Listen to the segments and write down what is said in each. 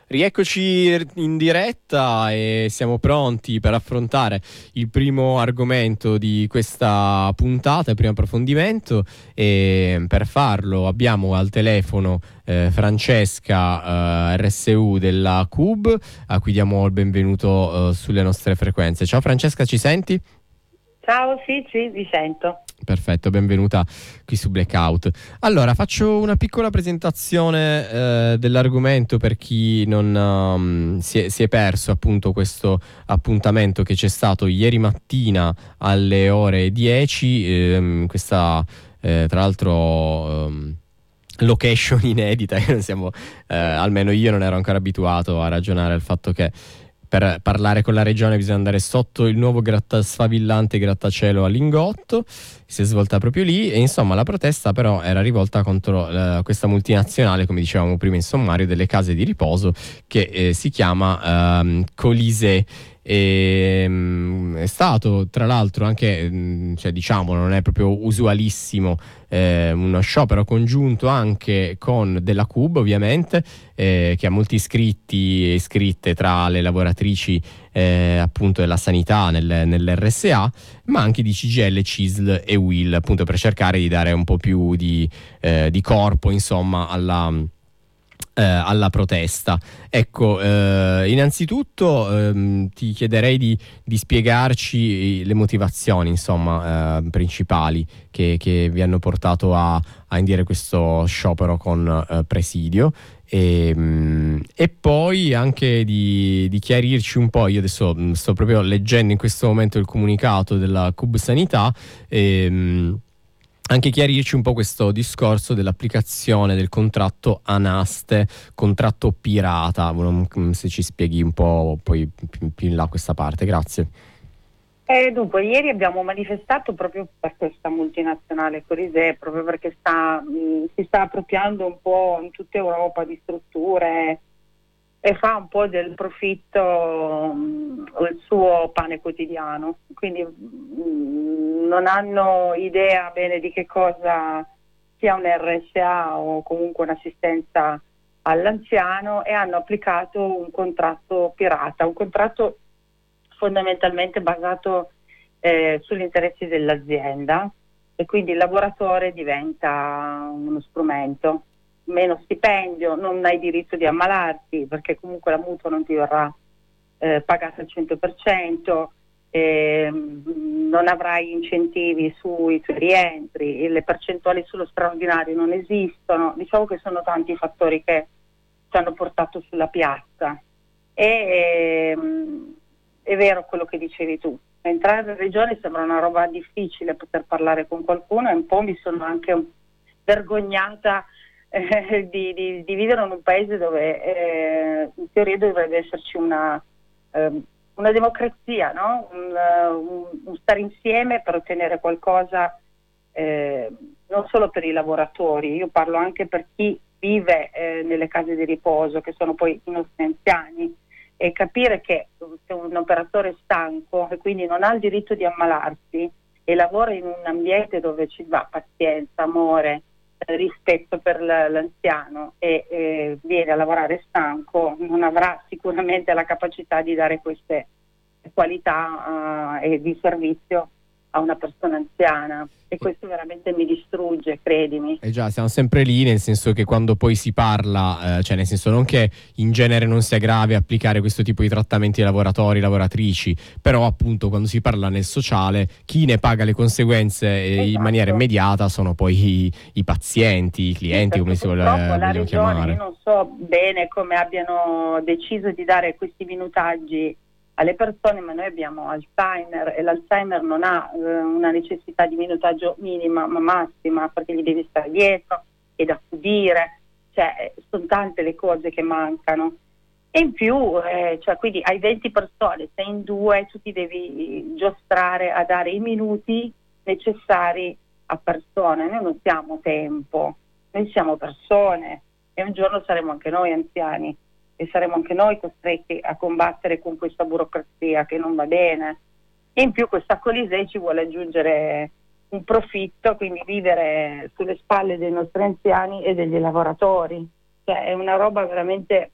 Rieccoci in diretta e siamo pronti per affrontare il primo argomento di questa puntata, il primo approfondimento, e per farlo abbiamo al telefono Francesca RSU della CUB, a cui diamo il benvenuto sulle nostre frequenze. Ciao Francesca, ci senti? Ciao, sì, vi sento. Perfetto, benvenuta qui su Blackout. Allora, faccio una piccola presentazione dell'argomento per chi non si è perso appunto questo appuntamento che c'è stato ieri mattina alle ore 10. Questa, tra l'altro, location inedita, che non siamo, almeno io non ero ancora abituato a ragionare al fatto che per parlare con la regione bisogna andare sotto il nuovo sfavillante grattacielo a Lingotto. Si è svolta proprio lì e insomma la protesta però era rivolta contro questa multinazionale, come dicevamo prima in sommario, delle case di riposo che si chiama Colisée. È stato tra l'altro anche, cioè, diciamo, non è proprio usualissimo, uno sciopero congiunto anche con della CUB, ovviamente, che ha molti iscritti e iscritte tra le lavoratrici appunto della sanità nell'RSA, ma anche di CGIL, CISL e UIL, appunto per cercare di dare un po' più di corpo, insomma, alla protesta. Ecco, innanzitutto ti chiederei di spiegarci le motivazioni, insomma, principali che vi hanno portato a indire questo sciopero con presidio. E poi anche di chiarirci un po'. Io adesso sto proprio leggendo in questo momento il comunicato della CUB Sanità, anche chiarirci un po' questo discorso dell'applicazione del contratto Anaste, contratto pirata. Se ci spieghi un po' poi più in là questa parte, grazie. Dunque, ieri abbiamo manifestato proprio per questa multinazionale Corisée, proprio perché si sta appropriando un po' in tutta Europa di strutture e fa un po' del profitto il suo pane quotidiano. Quindi non hanno idea bene di che cosa sia un RSA o comunque un'assistenza all'anziano e hanno applicato un contratto pirata, un contratto fondamentalmente basato sugli interessi dell'azienda, e quindi il lavoratore diventa uno strumento. Meno stipendio, non hai diritto di ammalarti perché comunque la mutua non ti verrà pagata al 100%, non avrai incentivi sui tuoi rientri, e le percentuali sullo straordinario non esistono. Diciamo che sono tanti i fattori che ci hanno portato sulla piazza. È vero quello che dicevi tu, entrare in regione sembra una roba difficile, poter parlare con qualcuno, e un po' mi sono anche vergognata di vivere in un paese dove in teoria dovrebbe esserci una democrazia, no? Un stare insieme per ottenere qualcosa, non solo per i lavoratori. Io parlo anche per chi vive nelle case di riposo, che sono poi i nostri anziani, e capire che se un operatore è stanco e quindi non ha il diritto di ammalarsi e lavora in un ambiente dove ci va pazienza, amore, rispetto per l'anziano, e viene a lavorare stanco, non avrà sicuramente la capacità di dare queste qualità e di servizio a una persona anziana, e questo veramente mi distrugge, credimi. Già, siamo sempre lì, nel senso che quando poi si parla, cioè nel senso non che in genere non sia grave applicare questo tipo di trattamenti ai lavoratori, lavoratrici, però appunto quando si parla nel sociale, chi ne paga le conseguenze in maniera immediata sono poi i pazienti, i clienti, sì, come si vuole la regione, chiamare. io non so bene come abbiano deciso di dare questi minutaggi alle persone, ma noi abbiamo Alzheimer e l'Alzheimer non ha una necessità di minutaggio minima ma massima, perché gli devi stare dietro ed accudire, cioè sono tante le cose che mancano. E in più, cioè, quindi hai 20 persone, sei in due, tu ti devi giostrare a dare i minuti necessari a persone. Noi non siamo tempo, noi siamo persone, e un giorno saremo anche noi anziani e saremo anche noi costretti a combattere con questa burocrazia che non va bene. E in più questa Colisée ci vuole aggiungere un profitto, quindi vivere sulle spalle dei nostri anziani e degli lavoratori. Cioè è una roba veramente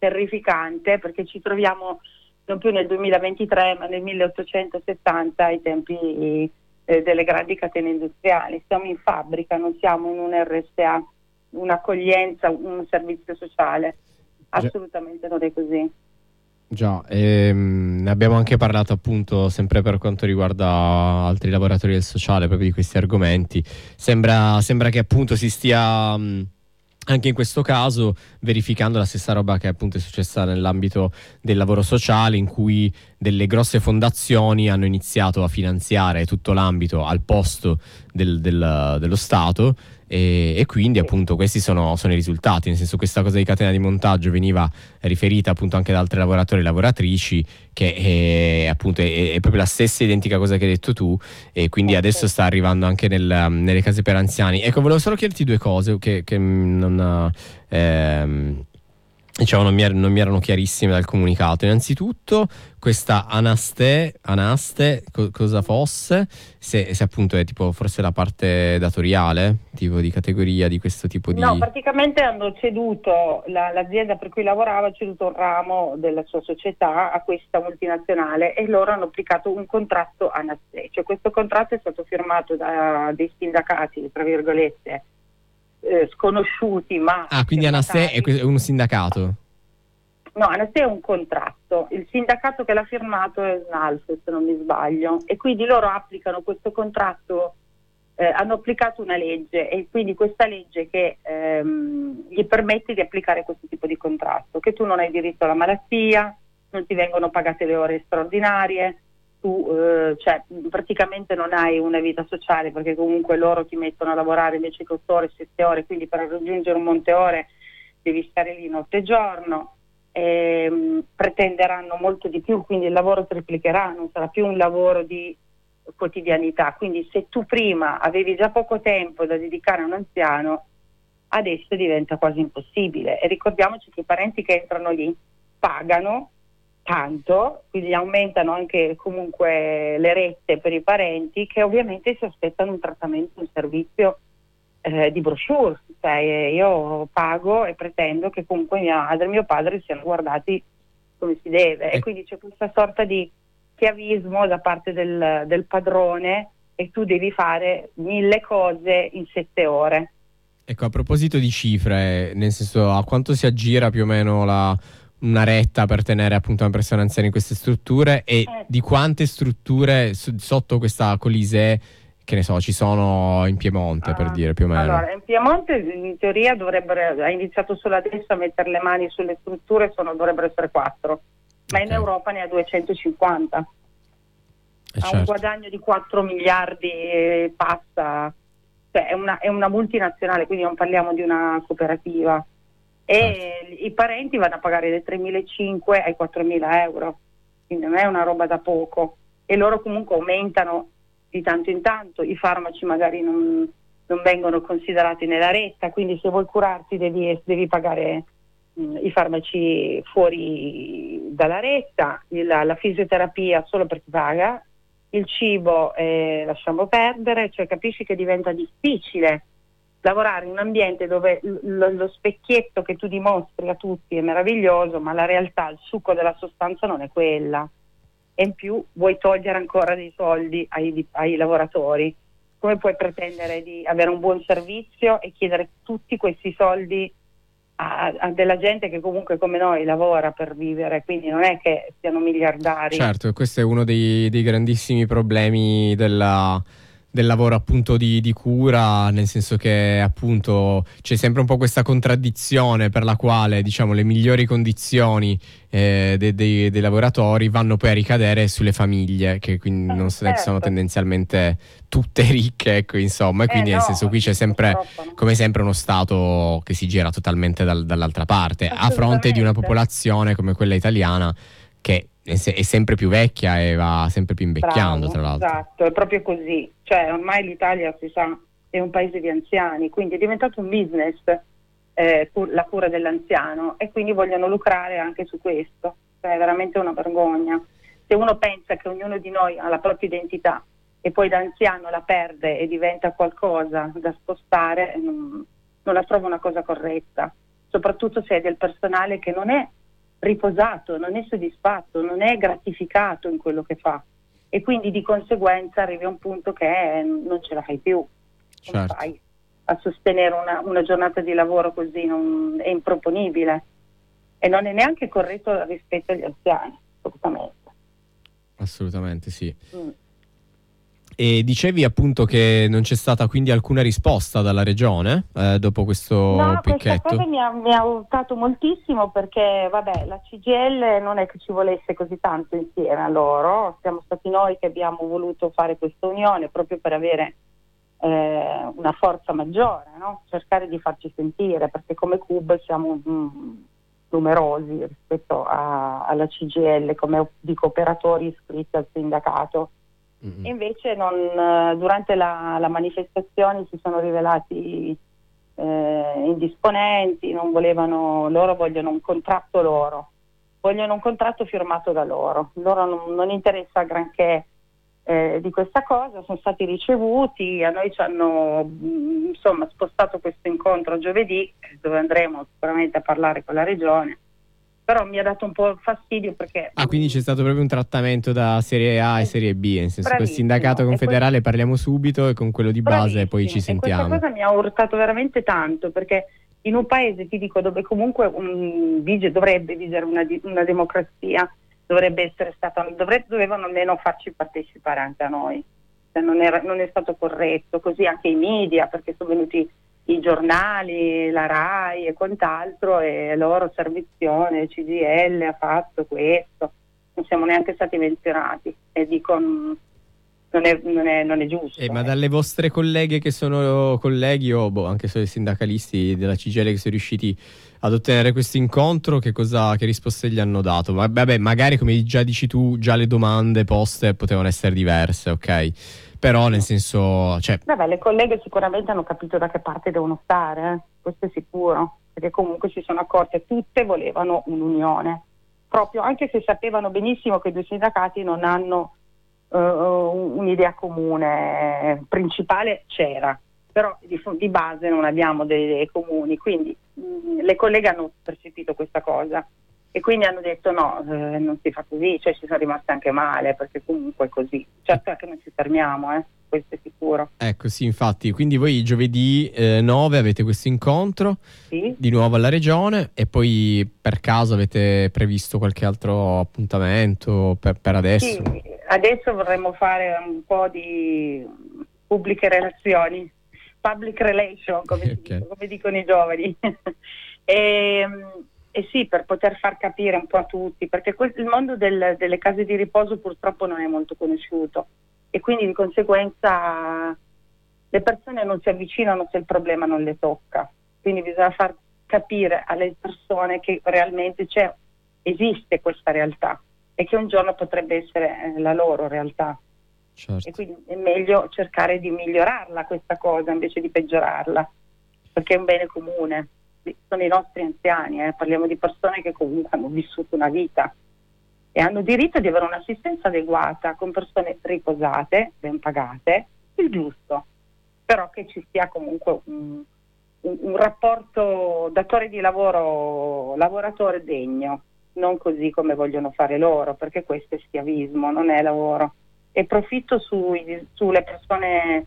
terrificante, perché ci troviamo non più nel 2023 ma nel 1870, ai tempi delle grandi catene industriali. Siamo in fabbrica, non siamo in un RSA, un'accoglienza, un servizio sociale. Assolutamente non è così. Già, ne abbiamo anche parlato appunto sempre per quanto riguarda altri lavoratori del sociale, proprio di questi argomenti. Sembra che appunto si stia anche in questo caso verificando la stessa roba che appunto è successa nell'ambito del lavoro sociale, in cui delle grosse fondazioni hanno iniziato a finanziare tutto l'ambito al posto dello Stato, e quindi appunto questi sono i risultati, nel senso, questa cosa di catena di montaggio veniva riferita appunto anche da altri lavoratori e lavoratrici, che appunto è proprio la stessa identica cosa che hai detto tu, e quindi adesso sta arrivando anche nelle case per anziani. Ecco, volevo solo chiederti due cose che non diciamo non mi erano chiarissime dal comunicato. Innanzitutto questa Anaste cosa fosse, se appunto è tipo forse la parte datoriale, tipo di categoria di questo tipo di... No, praticamente hanno ceduto, l'azienda per cui lavorava ha ceduto un ramo della sua società a questa multinazionale, e loro hanno applicato un contratto Anaste. Cioè, questo contratto è stato firmato da dei sindacati, tra virgolette, sconosciuti, ma... Ah, quindi Anaste è un sindacato? No, Anaste è un contratto. Il sindacato che l'ha firmato è SNALF, se non mi sbaglio, e quindi loro applicano questo contratto, hanno applicato una legge, e quindi questa legge che gli permette di applicare questo tipo di contratto, che tu non hai diritto alla malattia, non ti vengono pagate le ore straordinarie, tu cioè, praticamente non hai una vita sociale, perché comunque loro ti mettono a lavorare invece che 8 ore, 7 ore, quindi per raggiungere un monte ore devi stare lì notte e giorno. Pretenderanno molto di più, quindi il lavoro triplicherà, non sarà più un lavoro di quotidianità. Quindi se tu prima avevi già poco tempo da dedicare a un anziano, adesso diventa quasi impossibile. E ricordiamoci che i parenti che entrano lì pagano tanto, quindi aumentano anche comunque le rette per i parenti, che ovviamente si aspettano un trattamento, un servizio di brochure. Cioè, io pago e pretendo che comunque mia madre e mio padre siano guardati come si deve, e quindi c'è questa sorta di schiavismo da parte del padrone, e tu devi fare 1000 cose in 7 ore. Ecco, a proposito di cifre, nel senso, a quanto si aggira più o meno una retta per tenere appunto una persona anziana in queste strutture, e di quante strutture sotto questa Colisée, che ne so, ci sono in Piemonte, per dire, più o meno? Allora, in Piemonte in teoria ha iniziato solo adesso a mettere le mani sulle strutture, dovrebbero essere 4, ma in Europa ne ha 250. Ha certo. Un guadagno di 4 miliardi e passa, cioè è una multinazionale, quindi non parliamo di una cooperativa. E i parenti vanno a pagare dai 3.500 ai 4.000 euro, quindi non è una roba da poco, e loro comunque aumentano di tanto in tanto. I farmaci magari non vengono considerati nella retta, quindi se vuoi curarti devi pagare i farmaci fuori dalla retta, la fisioterapia solo per chi paga, il cibo lasciamo perdere. Cioè, capisci che diventa difficile lavorare in un ambiente dove lo specchietto che tu dimostri a tutti è meraviglioso, ma la realtà, il succo della sostanza non è quella. E in più vuoi togliere ancora dei soldi ai lavoratori. Come puoi pretendere di avere un buon servizio e chiedere tutti questi soldi a della gente che comunque come noi lavora per vivere? Quindi non è che siano miliardari. Certo, questo è uno dei grandissimi problemi del lavoro appunto di cura, nel senso che appunto c'è sempre un po' questa contraddizione per la quale, diciamo, le migliori condizioni dei lavoratori vanno poi a ricadere sulle famiglie, che quindi non sono tendenzialmente tutte ricche, ecco, insomma, e quindi nel senso qui c'è sempre, come sempre, uno Stato che si gira totalmente dall'altra parte, a fronte di una popolazione come quella italiana che è sempre più vecchia e va sempre più invecchiando. Bravo, tra l'altro. Esatto, è proprio così. Cioè, ormai l'Italia, si sa, è un paese di anziani, quindi è diventato un business la cura dell'anziano, e quindi vogliono lucrare anche su questo. Cioè, è veramente una vergogna. Se uno pensa che ognuno di noi ha la propria identità e poi da anziano la perde e diventa qualcosa da spostare, non la trovo una cosa corretta, soprattutto se è del personale che non è riposato, non è soddisfatto, non è gratificato in quello che fa, e quindi di conseguenza arrivi a un punto che non ce la fai più. Come Certo. fai a sostenere una giornata di lavoro così? È improponibile, e non è neanche corretto rispetto agli anziani, assolutamente. Assolutamente sì. E dicevi appunto che non c'è stata quindi alcuna risposta dalla regione dopo questo Questa picchetto? cosa mi ha urtato moltissimo, perché vabbè, la CGIL non è che ci volesse così tanto insieme a loro, siamo stati noi che abbiamo voluto fare questa unione proprio per avere una forza maggiore, no? Cercare di farci sentire, perché come CUB siamo numerosi rispetto alla CGIL come dico operatori iscritti al sindacato. E invece durante la manifestazione si sono rivelati indisponenti, non volevano, loro vogliono un contratto vogliono un contratto firmato da loro non interessa granché di questa cosa, sono stati ricevuti, a noi ci hanno insomma spostato questo incontro giovedì, dove andremo sicuramente a parlare con la regione. Però mi ha dato un po' fastidio perché... quindi c'è stato proprio un trattamento da serie A e serie B, nel senso col Bravissimo. sindacato confederale parliamo subito e con quello di base poi ci sentiamo. E questa cosa mi ha urtato veramente tanto, perché in un paese, ti dico, dove comunque dovrebbe vigere una democrazia, dovevano almeno farci partecipare anche a noi. Non è stato corretto, così anche i media, perché sono venuti i giornali, la RAI e quant'altro, e loro servizione, CGIL ha fatto questo, non siamo neanche stati menzionati, e dico non è giusto. Ma dalle vostre colleghe che sono colleghi o anche solo i sindacalisti della CGIL che sono riusciti ad ottenere questo incontro, che risposte gli hanno dato? Vabbè, magari come già dici tu, già le domande poste potevano essere diverse, ok? Però nel senso... Vabbè, le colleghe sicuramente hanno capito da che parte devono stare, questo è sicuro, perché comunque si sono accorte, tutte volevano un'unione, proprio anche se sapevano benissimo che i due sindacati non hanno un'idea comune principale, c'era, però di base non abbiamo delle idee comuni, quindi le colleghe hanno percepito questa cosa e quindi hanno detto no, non si fa così, cioè ci sono rimaste anche male, perché comunque è così, certo che non ci fermiamo, questo è sicuro. Ecco, sì, infatti, quindi voi giovedì 9 avete questo incontro, sì, di nuovo alla regione, e poi per caso avete previsto qualche altro appuntamento per adesso? Sì, adesso vorremmo fare un po' di pubbliche relazioni, public relation, come dicono i giovani. E sì, per poter far capire un po' a tutti, perché il mondo delle case di riposo purtroppo non è molto conosciuto, e quindi di conseguenza le persone non si avvicinano se il problema non le tocca, quindi bisogna far capire alle persone che realmente esiste questa realtà e che un giorno potrebbe essere la loro realtà. Certo. E quindi è meglio cercare di migliorarla questa cosa invece di peggiorarla, perché è un bene comune. Sono i nostri anziani, parliamo di persone che comunque hanno vissuto una vita e hanno diritto di avere un'assistenza adeguata, con persone riposate, ben pagate, il giusto, però che ci sia comunque un rapporto datore di lavoro, lavoratore degno, non così come vogliono fare loro, perché questo è schiavismo, non è lavoro, è profitto sulle persone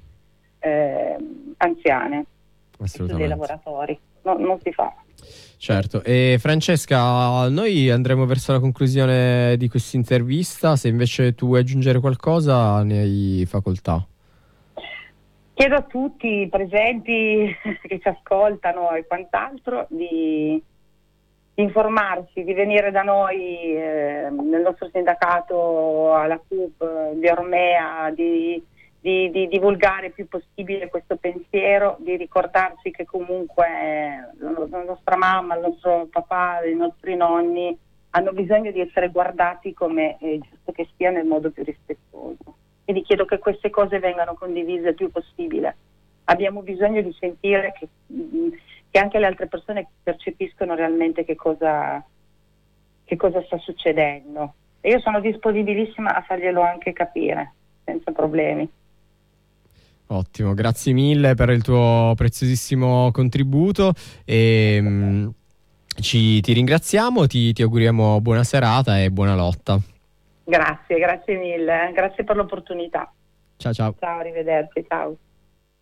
anziane, dei lavoratori. No, non si fa. Certo. E Francesca, noi andremo verso la conclusione di questa intervista. Se invece tu vuoi aggiungere qualcosa, ne hai facoltà. Chiedo a tutti i presenti che ci ascoltano e quant'altro di informarsi, di venire da noi nel nostro sindacato alla CUB di Ormea, di divulgare il più possibile questo pensiero, di ricordarsi che comunque la nostra mamma, il nostro papà, i nostri nonni hanno bisogno di essere guardati come è giusto che sia, nel modo più rispettoso. Quindi chiedo che queste cose vengano condivise il più possibile. Abbiamo bisogno di sentire che anche le altre persone percepiscono realmente che cosa sta succedendo. E io sono disponibilissima a farglielo anche capire, senza problemi. Ottimo, grazie mille per il tuo preziosissimo contributo e ti ringraziamo, ti auguriamo buona serata e buona lotta. Grazie mille, grazie per l'opportunità. Ciao ciao. Ciao, arrivederci, ciao.